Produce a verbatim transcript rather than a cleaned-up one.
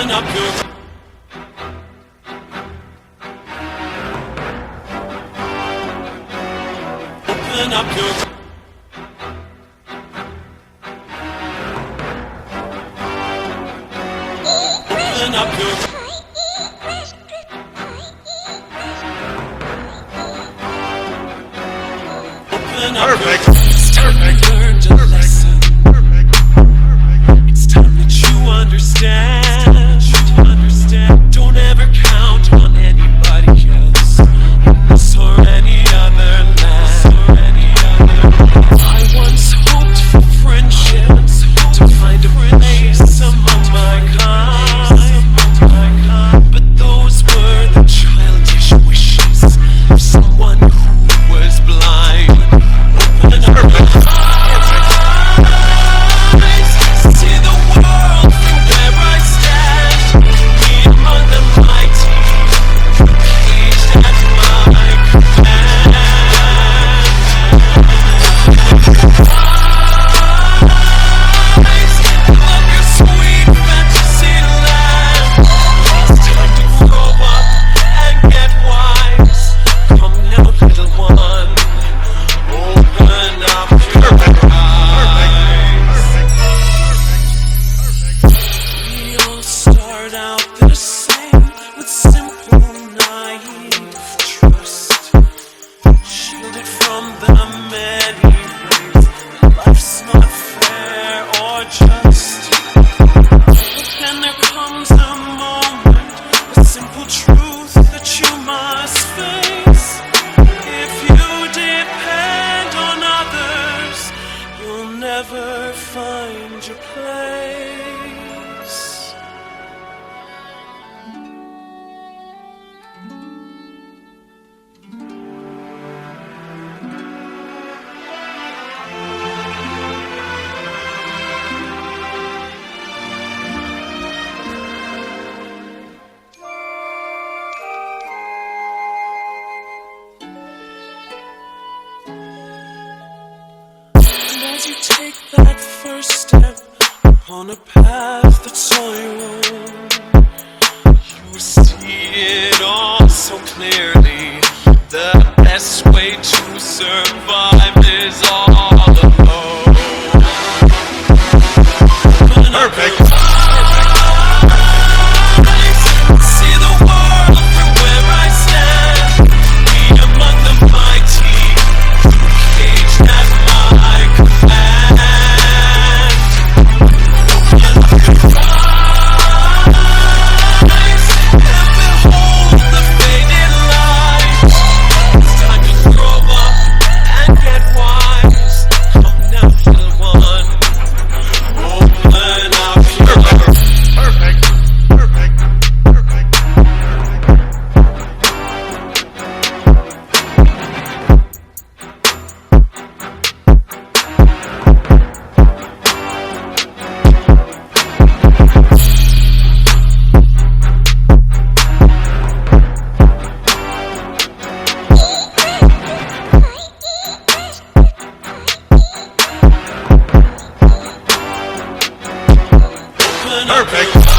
Open up your Open up your Open up your Open up Perfect. your It's time Perfect. you learned a lesson. It's time that you understand. You understand. Don't ever count on anybody else in this or any other land. I once hoped for friendship, to find a place among my kind, but those were the childish wishes of someone who was blind. Open up your eyes, see the world from where I stand. Me among the mighty, caged at my command. Eyes, love your sweet fantasy land. It's time to grow up and get wise. Come now, little one, open up your eyes. We all start out the same, with simple, naive trust, shielded from the many ways that life's not fair or just. But then there comes a moment, a simple truth that you must face. If you depend on others, you'll never find your place. And as you take that first step upon a path that's all your own, you see it all so clearly. The best way to survive is all alone. Open up Perfect. your eyes, see the world from where I stand. Me among the mighty, caged at my command. Open up your eyes and behold the faded light. It's time to grow up and get wise. Come now, little one, open up your Perfect. Perfect. Perfect. Open up your Perfect.